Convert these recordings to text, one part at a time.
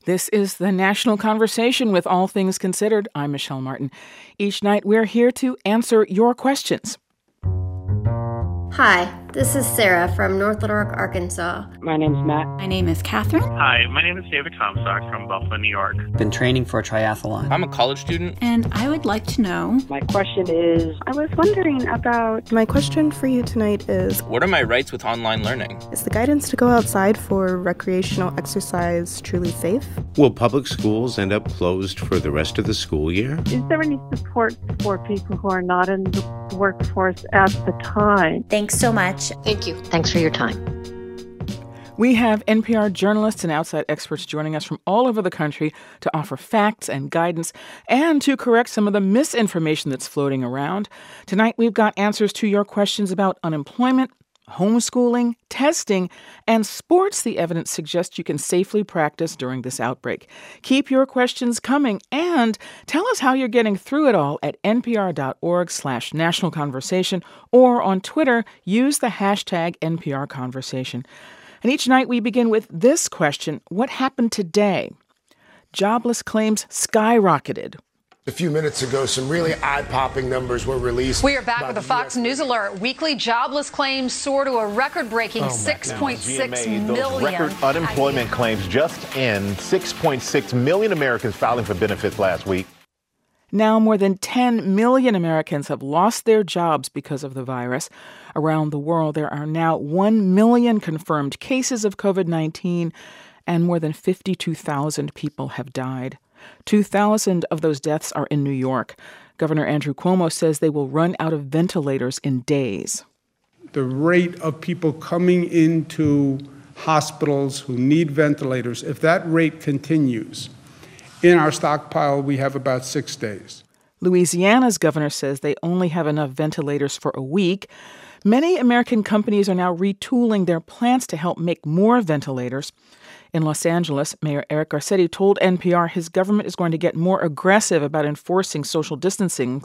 This is the National Conversation with All Things Considered. I'm Michelle Martin. Each night we're here to answer your questions. Hi, this is Sarah from North Little Rock, Arkansas. My name's Matt. My name is Catherine. Hi, my name is David Comstock from Buffalo, New York. Been training for a triathlon. I'm a college student. And I would like to know... My question is... I was wondering about... My question for you tonight is... What are my rights with online learning? Is the guidance to go outside for recreational exercise truly safe? Will public schools end up closed for the rest of the school year? Is there any support for people who are not in the workforce at the time? Thanks so much. Thank you. Thanks for your time. We have NPR journalists and outside experts joining us from all over the country to offer facts and guidance and to correct some of the misinformation that's floating around. Tonight, we've got answers to your questions about unemployment, homeschooling, testing, and sports the evidence suggests you can safely practice during this outbreak. Keep your questions coming and tell us how you're getting through it all at npr.org/national conversation or on Twitter, use the hashtag NPR Conversation. And each night we begin with this question: what happened today? Jobless claims skyrocketed. A few minutes ago, some really eye-popping numbers were released. We are back with a Fox News alert. Weekly jobless claims soar to a record-breaking 6.6 million. Those record unemployment claims just in. 6.6 million Americans filing for benefits last week. Now more than 10 million Americans have lost their jobs because of the virus. Around the world, there are now 1 million confirmed cases of COVID-19, and more than 52,000 people have died. 2,000 of those deaths are in New York. Governor Andrew Cuomo says they will run out of ventilators in days. The rate of people coming into hospitals who need ventilators, if that rate continues, in our stockpile, we have about 6 days. Louisiana's governor says they only have enough ventilators for a week. Many American companies are now retooling their plants to help make more ventilators. In Los Angeles, Mayor Eric Garcetti told NPR his government is going to get more aggressive about enforcing social distancing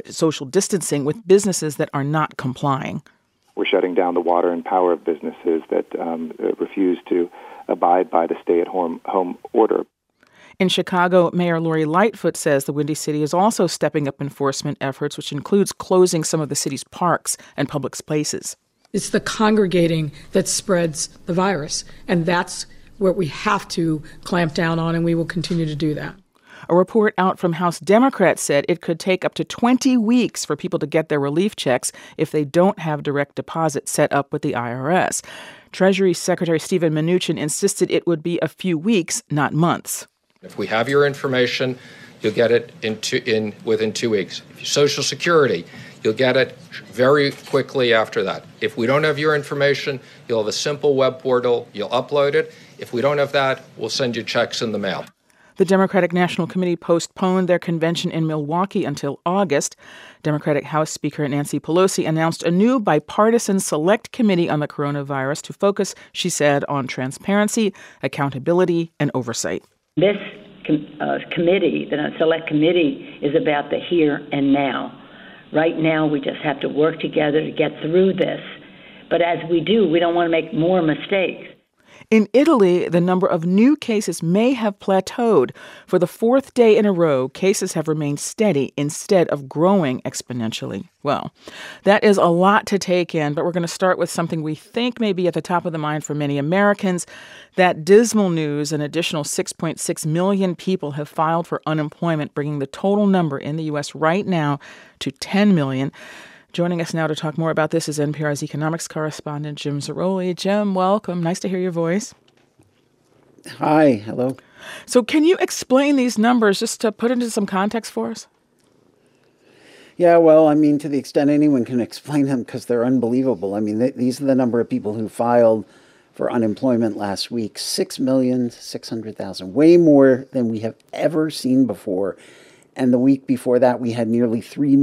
with businesses that are not complying. We're shutting down the water and power of businesses that refuse to abide by the stay-at-home order. In Chicago, Mayor Lori Lightfoot says the Windy City is also stepping up enforcement efforts, which includes closing some of the city's parks and public spaces. It's the congregating that spreads the virus, and that's what we have to clamp down on, and we will continue to do that. A report out from House Democrats said it could take up to 20 weeks for people to get their relief checks if they don't have direct deposit set up with the IRS. Treasury Secretary Steven Mnuchin insisted it would be a few weeks, not months. If we have your information, you'll get it within 2 weeks. If you Social Security, you'll get it very quickly after that. If we don't have your information, you'll have a simple web portal. You'll upload it. If we don't have that, we'll send you checks in the mail. The Democratic National Committee postponed their convention in Milwaukee until August. Democratic House Speaker Nancy Pelosi announced a new bipartisan select committee on the coronavirus to focus, she said, on transparency, accountability, and oversight. This committee, the select committee, is about the here and now. Right now, we just have to work together to get through this. But as we do, we don't want to make more mistakes. In Italy, the number of new cases may have plateaued. For the fourth day in a row, cases have remained steady instead of growing exponentially. Well, that is a lot to take in, but we're going to start with something we think may be at the top of the mind for many Americans. That dismal news: an additional 6.6 million people have filed for unemployment, bringing the total number in the U.S. right now to 10 million. Joining us now to talk more about this is NPR's economics correspondent, Jim Zarroli. Jim, welcome. Nice to hear your voice. Hi. Hello. So can you explain these numbers just to put into some context for us? Yeah, well, I mean, to the extent anyone can explain them, because they're unbelievable. I mean, these are the number of people who filed for unemployment last week: 6,600,000, way more than we have ever seen before. And the week before that, we had nearly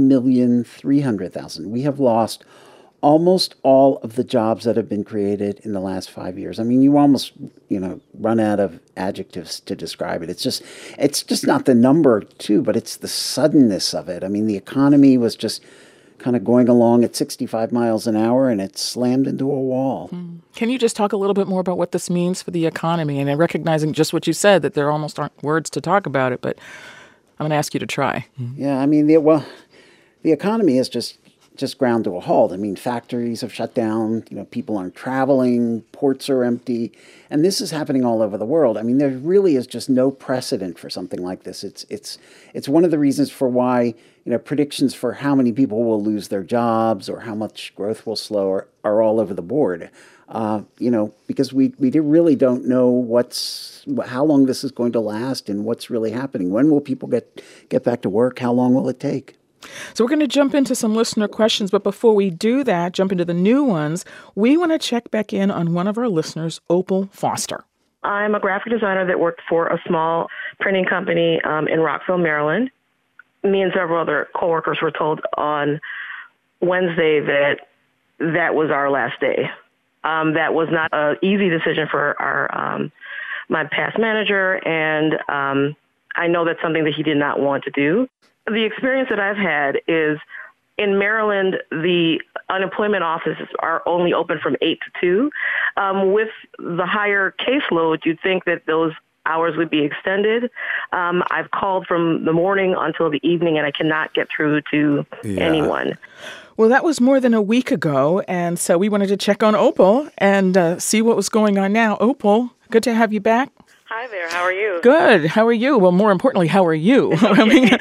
3,300,000. We have lost almost all of the jobs that have been created in the last 5 years. I mean, you almost, run out of adjectives to describe it. It's just not the number, too, but it's the suddenness of it. I mean, the economy was just kind of going along at 65 miles an hour, and it slammed into a wall. Can you just talk a little bit more about what this means for the economy? And recognizing just what you said, that there almost aren't words to talk about it, but I'm going to ask you to try. Yeah, I mean, the economy is just ground to a halt. I mean, factories have shut down, people aren't traveling, ports are empty, and this is happening all over the world. I mean, there really is just no precedent for something like this. It's one of the reasons for why, predictions for how many people will lose their jobs or how much growth will slow are all over the board. Because we really don't know how long this is going to last and what's really happening. When will people get back to work? How long will it take? So we're going to jump into some listener questions, but before we do that, jump into the new ones, we want to check back in on one of our listeners, Opal Foster. I'm a graphic designer that worked for a small printing company in Rockville, Maryland. Me and several other coworkers were told on Wednesday that was our last day. That was not an easy decision for my past manager, and I know that's something that he did not want to do. The experience that I've had is in Maryland, the unemployment offices are only open from 8 to 2. With the higher caseload, you'd think that those hours would be extended. I've called from the morning until the evening, and I cannot get through to anyone. Well, that was more than a week ago, and so we wanted to check on Opal and see what was going on now. Opal, good to have you back. Hi there. How are you? Good. How are you? Well, more importantly, how are you? I mean,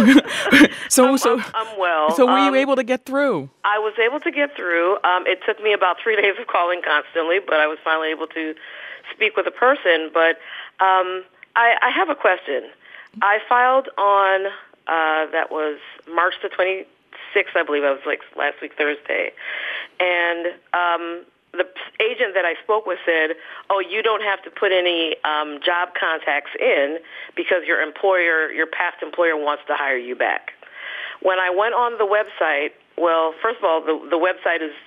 I'm well. So were you able to get through? I was able to get through. It took me about 3 days of calling constantly, but I was finally able to speak with a person. But I have a question. I filed on, that was March the 26th, I believe. It was like last week, Thursday. And the agent that I spoke with said, you don't have to put any job contacts in because your past employer wants to hire you back. When I went on the website, well, first of all, the website is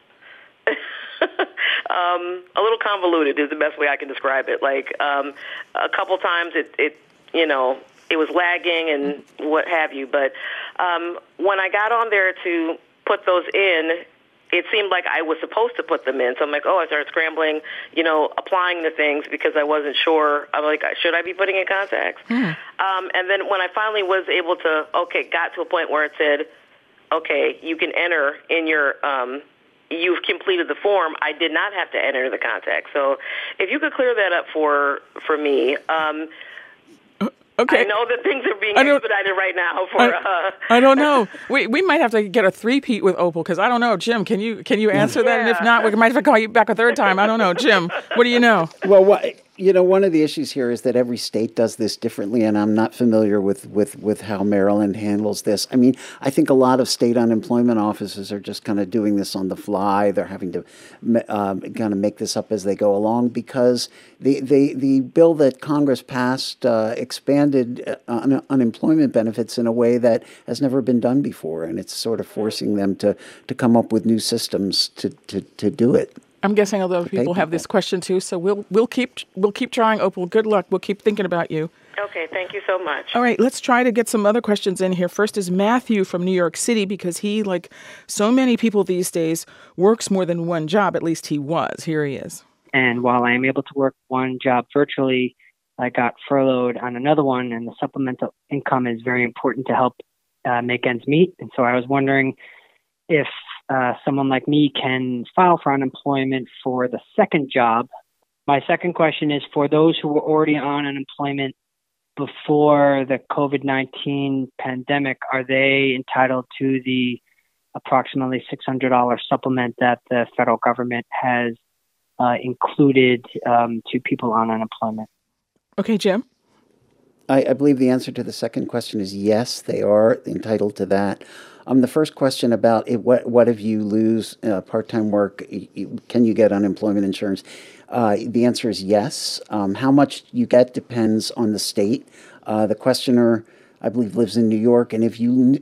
a little convoluted is the best way I can describe it. Like a couple times it was lagging and what have you. But when I got on there to put those in, it seemed like I was supposed to put them in. So I'm like, I started scrambling, applying the things because I wasn't sure. I'm like, should I be putting in contacts? And then when I finally was able to, got to a point where it said, you can enter in your, you've completed the form. I did not have to enter the contact. So if you could clear that up for me. Okay. I know that things are being expedited right now for. I don't know. We might have to get a three-peat with Opal because I don't know. Jim, can you answer that? And if not, we might have to call you back a third time. I don't know. Jim, what do you know? Well, one of the issues here is that every state does this differently, and I'm not familiar with how Maryland handles this. I mean, I think a lot of state unemployment offices are just kind of doing this on the fly. They're having to kind of make this up as they go along because the bill that Congress passed expanded unemployment benefits in a way that has never been done before, and it's sort of forcing them to come up with new systems to do it. I'm guessing other people have this question too, so we'll keep trying, Opal. Good luck. We'll keep thinking about you. Okay, thank you so much. All right, let's try to get some other questions in here. First is Matthew from New York City because he, like so many people these days, works more than one job. At least he was. Here he is. And while I am able to work one job virtually, I got furloughed on another one, and the supplemental income is very important to help make ends meet. And so I was wondering if someone like me can file for unemployment for the second job. My second question is for those who were already on unemployment before the COVID-19 pandemic, are they entitled to the approximately $600 supplement that the federal government has included to people on unemployment? Okay, Jim? I believe the answer to the second question is yes, they are entitled to that. The first question about what if you lose part-time work, can you get unemployment insurance? The answer is yes. How much you get depends on the state. The questioner, I believe, lives in New York, and if you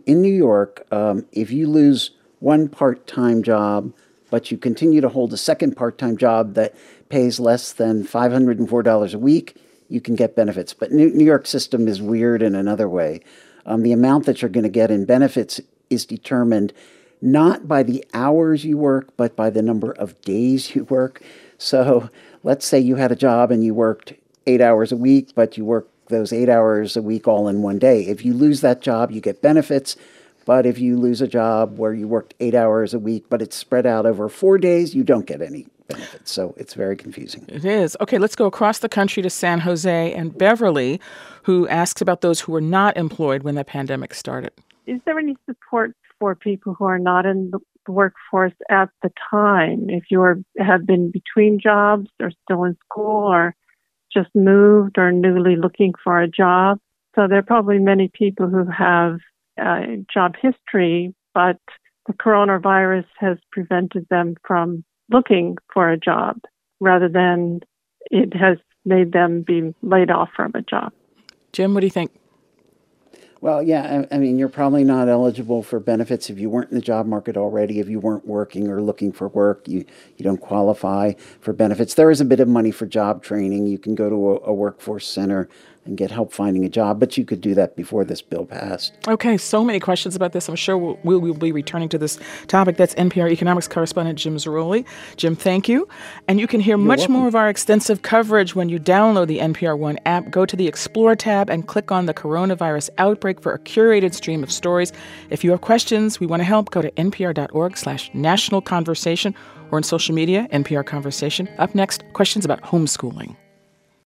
lose one part-time job, but you continue to hold a second part-time job that pays less than $504 a week, you can get benefits. But New York system is weird in another way. The amount that you're going to get in benefits is determined not by the hours you work, but by the number of days you work. So let's say you had a job and you worked 8 hours a week, but you worked those 8 hours a week all in one day. If you lose that job, you get benefits. But if you lose a job where you worked 8 hours a week, but it's spread out over 4 days, you don't get any benefits. So it's very confusing. It is. Okay, let's go across the country to San Jose and Beverly, who asks about those who were not employed when the pandemic started. Is there any support for people who are not in the workforce at the time? If you have been between jobs or still in school or just moved or newly looking for a job. So there are probably many people who have job history, but the coronavirus has prevented them from looking for a job rather than it has made them be laid off from a job. Jim, what do you think? Well, yeah, I mean, you're probably not eligible for benefits if you weren't in the job market already, if you weren't working or looking for work. You don't qualify for benefits. There is a bit of money for job training. You can go to a workforce center and get help finding a job, but you could do that before this bill passed. Okay, so many questions about this. I'm sure we'll be returning to this topic. That's NPR economics correspondent Jim Zarroli. Jim, thank you. And you can hear much more of our extensive coverage when you download the NPR One app. Go to the Explore tab and click on the coronavirus outbreak for a curated stream of stories. If you have questions, we want to help. Go to npr.org/national conversation or on social media, NPR Conversation. Up next, questions about homeschooling.